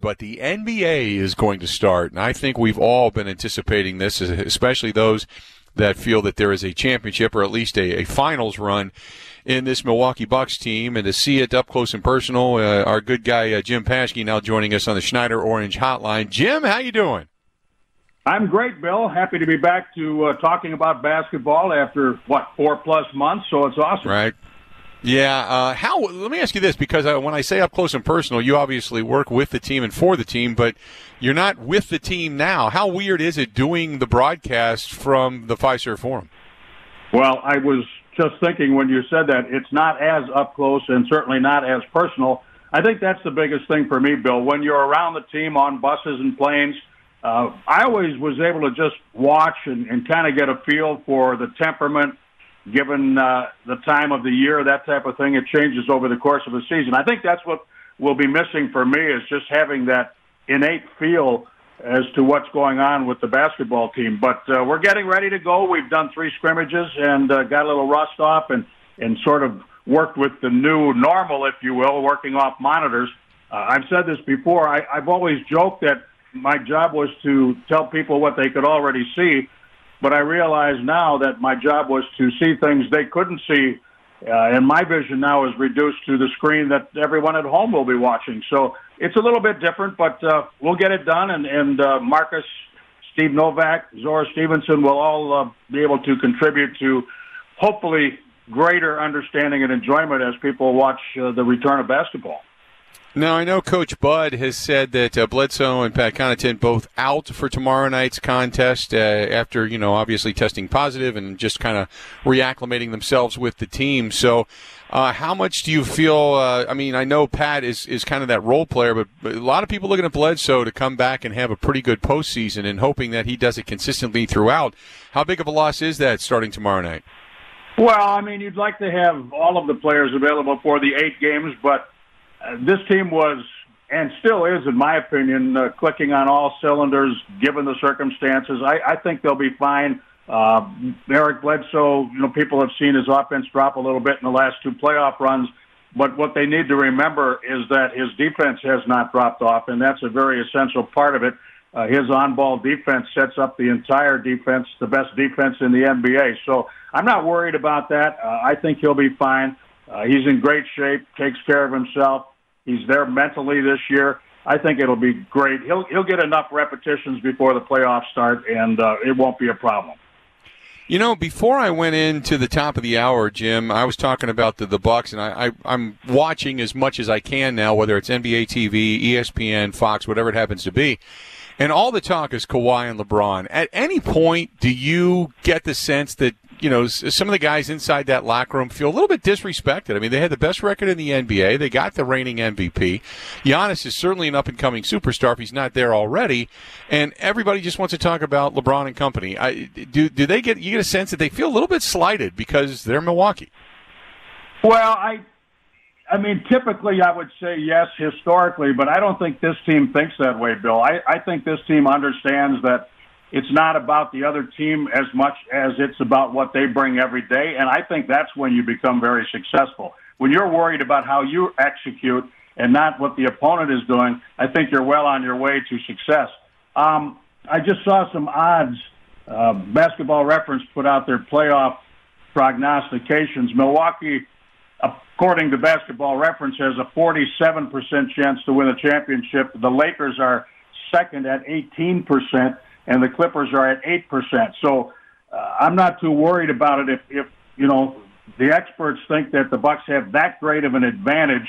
but the NBA is going to start, and I think we've all been anticipating this, especially those that feel that there is a championship or at least a finals run in this Milwaukee Bucks team. And to see it up close and personal, our good guy Jim Paschke now joining us on the Schneider Orange Hotline. Jim, how you doing? I'm great, Bill. Happy to be back to talking about basketball after, 4+ months, so it's awesome. Right. Yeah. Let me ask you this, because when I say up close and personal, you obviously work with the team and for the team, but you're not with the team now. How weird is it doing the broadcast from the Fiserv Forum? Well, I was just thinking when you said that, it's not as up close and certainly not as personal. I think that's the biggest thing for me, Bill. When you're around the team on buses and planes, I always was able to just watch and kind of get a feel for the temperament, given the time of the year, that type of thing. It changes over the course of a season. I think that's what will be missing for me, is just having that innate feel as to what's going on with the basketball team. But we're getting ready to go. We've done 3 scrimmages and got a little rust off and sort of worked with the new normal, if you will, working off monitors. I've said this before. I've always joked that my job was to tell people what they could already see, but I realize now that my job was to see things they couldn't see, and my vision now is reduced to the screen that everyone at home will be watching. So it's a little bit different, but we'll get it done, and Marcus, Steve Novak, Zora Stevenson will all be able to contribute to hopefully greater understanding and enjoyment as people watch the return of basketball. Now, I know Coach Bud has said that Bledsoe and Pat Connaughton both out for tomorrow night's contest after, obviously testing positive and just kind of reacclimating themselves with the team. So how much do you feel, I know Pat is kind of that role player, but a lot of people looking at Bledsoe to come back and have a pretty good postseason and hoping that he does it consistently throughout. How big of a loss is that starting tomorrow night? Well, you'd like to have all of the players available for the 8 games, but this team was, and still is, in my opinion, clicking on all cylinders given the circumstances. I think they'll be fine. Eric Bledsoe, people have seen his offense drop a little bit in the last 2 playoff runs, but what they need to remember is that his defense has not dropped off, and that's a very essential part of it. His on-ball defense sets up the entire defense, the best defense in the NBA. So I'm not worried about that. I think he'll be fine. He's in great shape, takes care of himself. He's there mentally this year. I think it'll be great. He'll get enough repetitions before the playoffs start, and it won't be a problem. Before I went into the top of the hour, Jim, I was talking about the Bucks, and I'm watching as much as I can now, whether it's NBA TV, ESPN, Fox, whatever it happens to be. And all the talk is Kawhi and LeBron. At any point, do you get the sense that some of the guys inside that locker room feel a little bit disrespected? They had the best record in the NBA. They got the reigning MVP. Giannis is certainly an up-and-coming superstar if he's not there already. And everybody just wants to talk about LeBron and company. Do they you get a sense that they feel a little bit slighted because they're Milwaukee? Well, typically I would say yes, historically, but I don't think this team thinks that way, Bill. I think this team understands that it's not about the other team as much as it's about what they bring every day, and I think that's when you become very successful. When you're worried about how you execute and not what the opponent is doing, I think you're well on your way to success. I just saw some odds. Basketball Reference put out their playoff prognostications. Milwaukee, according to Basketball Reference, has a 47% chance to win a championship. The Lakers are second at 18%. And the Clippers are at 8%. So I'm not too worried about it. If the experts think that the Bucks have that great of an advantage,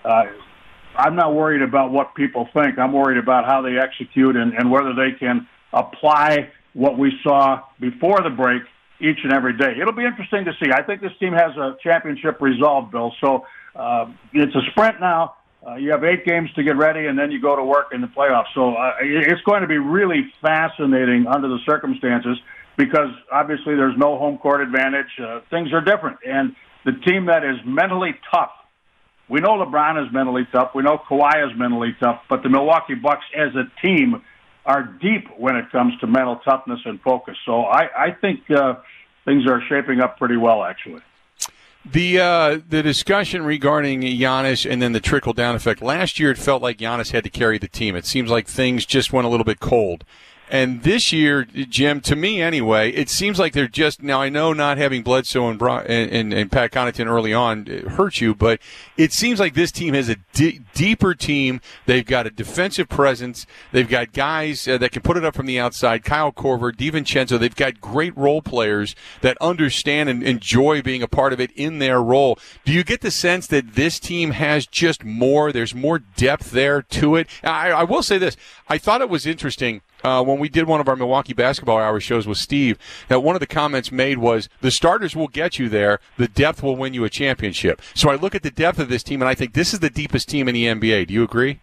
I'm not worried about what people think. I'm worried about how they execute and whether they can apply what we saw before the break each and every day. It'll be interesting to see. I think this team has a championship resolve, Bill. So it's a sprint now. You have 8 games to get ready, and then you go to work in the playoffs. So it's going to be really fascinating under the circumstances because, obviously, there's no home court advantage. Things are different. And the team that is mentally tough, we know LeBron is mentally tough. We know Kawhi is mentally tough. But the Milwaukee Bucks as a team are deep when it comes to mental toughness and focus. So I think things are shaping up pretty well, actually. The discussion regarding Giannis and then the trickle-down effect. Last year it felt like Giannis had to carry the team. It seems like things just went a little bit cold. And this year, Jim, to me anyway, it seems like they're just – now I know not having Bledsoe and Pat Connaughton early on hurt you, but it seems like this team has a deeper team. They've got a defensive presence. They've got guys that can put it up from the outside. Kyle Korver, DiVincenzo. They've got great role players that understand and enjoy being a part of it in their role. Do you get the sense that this team has just more? There's more depth there to it? I will say this. I thought it was interesting when we did one of our Milwaukee Basketball Hour shows with Steve, that one of the comments made was, the starters will get you there, the depth will win you a championship. So I look at the depth of this team, and I think this is the deepest team in the NBA. Do you agree?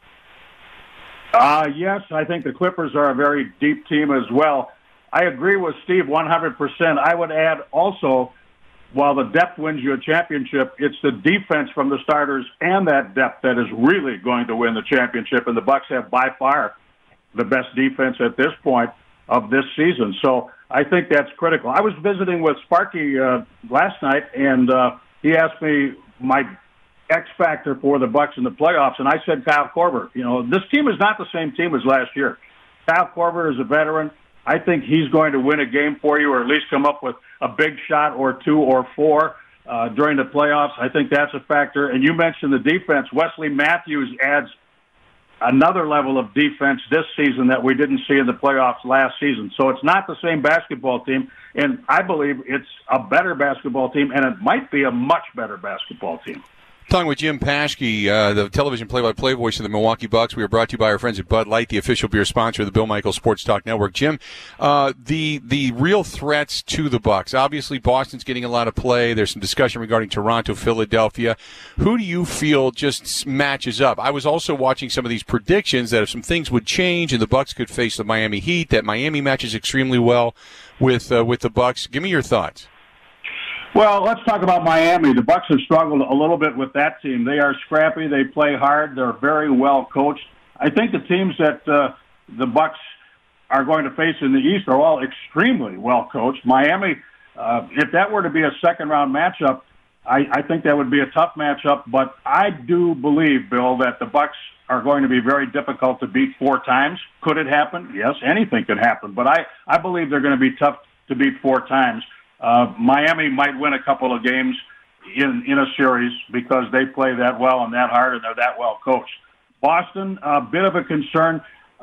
Yes, I think the Clippers are a very deep team as well. I agree with Steve 100%. I would add also, while the depth wins you a championship, it's the defense from the starters and that depth that is really going to win the championship, and the Bucks have by far the best defense at this point of this season. So I think that's critical. I was visiting with Sparky last night, and he asked me my X factor for the Bucks in the playoffs, and I said Kyle Korver. You know, this team is not the same team as last year. Kyle Korver is a veteran. I think he's going to win a game for you, or at least come up with a big shot or two or four during the playoffs. I think that's a factor. And you mentioned the defense. Wesley Matthews adds another level of defense this season that we didn't see in the playoffs last season. So it's not the same basketball team, and I believe it's a better basketball team, and it might be a much better basketball team. Talking with Jim Paschke, the television play-by-play voice of the Milwaukee Bucks. We are brought to you by our friends at Bud Light, the official beer sponsor of the Bill Michaels Sports Talk Network. Jim, the real threats to the Bucks. Obviously, Boston's getting a lot of play. There's some discussion regarding Toronto, Philadelphia. Who do you feel just matches up? I was also watching some of these predictions that if some things would change and the Bucks could face the Miami Heat, that Miami matches extremely well with the Bucks. Give me your thoughts. Well, let's talk about Miami. The Bucks have struggled a little bit with that team. They are scrappy. They play hard. They're very well coached. I think the teams that the Bucks are going to face in the East are all extremely well coached. Miami, if that were to be a second-round matchup, I think that would be a tough matchup. But I do believe, Bill, that the Bucks are going to be very difficult to beat 4 times. Could it happen? Yes, anything could happen. But I believe they're going to be tough to beat 4 times. Miami might win a couple of games in a series because they play that well and that hard and they're that well coached. Boston, a bit of a concern.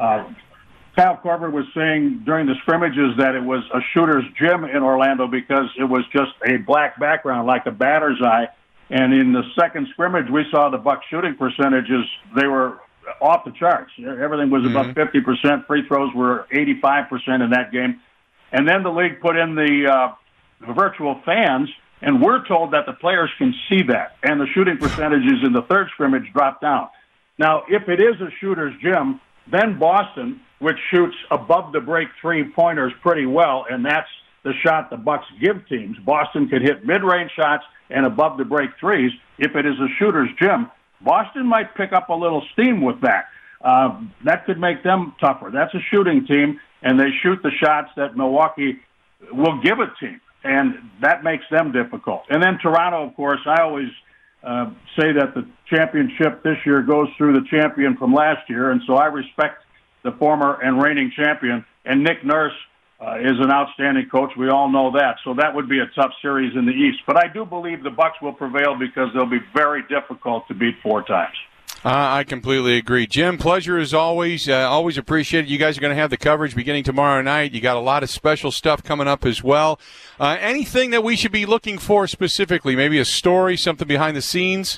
Kyle Korver was saying during the scrimmages that it was a shooter's gym in Orlando because it was just a black background like a batter's eye. And in the second scrimmage, we saw the Bucks shooting percentages. They were off the charts. Everything was above 50%. Free throws were 85% in that game. And then the league put in the virtual fans, and we're told that the players can see that, and the shooting percentages in the third scrimmage drop down. Now, if it is a shooter's gym, then Boston, which shoots above the break 3-pointers pretty well, and that's the shot the Bucks give teams. Boston could hit mid-range shots and above the break threes. If it is a shooter's gym, Boston might pick up a little steam with that. That could make them tougher. That's a shooting team, and they shoot the shots that Milwaukee will give a team. And that makes them difficult. And then Toronto, of course, I always say that the championship this year goes through the champion from last year, and so I respect the former and reigning champion. And Nick Nurse is an outstanding coach. We all know that. So that would be a tough series in the East. But I do believe the Bucks will prevail because they'll be very difficult to beat 4 times. I completely agree. Jim, pleasure as always. Always appreciate it. You guys are going to have the coverage beginning tomorrow night. You got a lot of special stuff coming up as well. Anything that we should be looking for specifically? Maybe a story, something behind the scenes?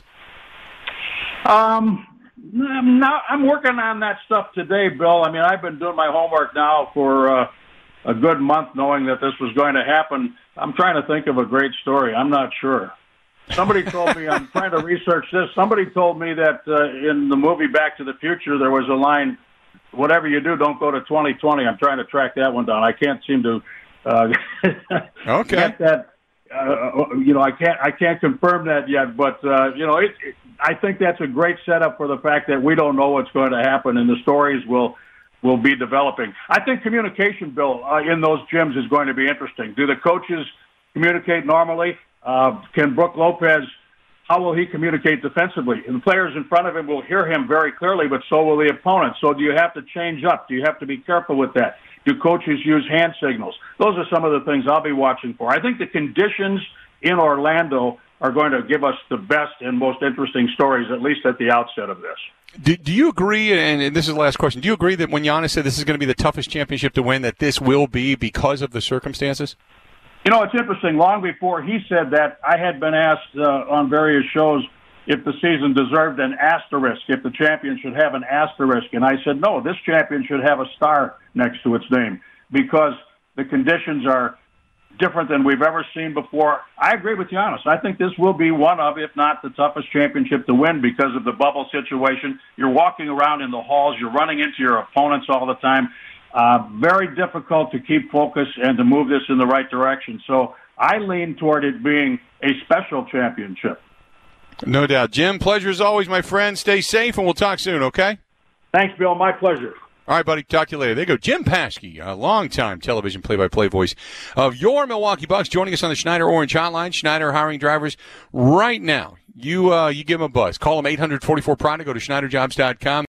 I'm working on that stuff today, Bill. I mean, I've been doing my homework now for a good month knowing that this was going to happen. I'm trying to think of a great story. I'm not sure. Somebody told me, I'm trying to research this, somebody told me that in the movie Back to the Future there was a line, whatever you do, don't go to 2020. I'm trying to track that one down. I can't seem to get that. I can't confirm that yet, but, I think that's a great setup for the fact that we don't know what's going to happen and the stories will be developing. I think communication, Bill, in those gyms is going to be interesting. Do the coaches communicate normally? Can Brook Lopez, how will he communicate defensively? And the players in front of him will hear him very clearly, but so will the opponent. So do you have to change up? Do you have to be careful with that? Do coaches use hand signals? Those are some of the things I'll be watching for. I think the conditions in Orlando are going to give us the best and most interesting stories, at least at the outset of this. Do you agree, and this is the last question, do you agree that when Giannis said this is going to be the toughest championship to win, that this will be because of the circumstances? You know, it's interesting. Long before he said that, I had been asked on various shows if the season deserved an asterisk, if the champion should have an asterisk. And I said, no, this champion should have a star next to its name because the conditions are different than we've ever seen before. I agree with Giannis. I think this will be one of, if not the toughest championship to win because of the bubble situation. You're walking around in the halls. You're running into your opponents all the time. Very difficult to keep focus and to move this in the right direction. So I lean toward it being a special championship. No doubt. Jim, pleasure as always, my friend. Stay safe, and we'll talk soon, okay? Thanks, Bill. My pleasure. All right, buddy. Talk to you later. There you go. Jim Paschke, a longtime television play-by-play voice of your Milwaukee Bucks, joining us on the Schneider Orange Hotline. Schneider hiring drivers right now. You give them a buzz. Call them 844-PRODA. Go to SchneiderJobs.com.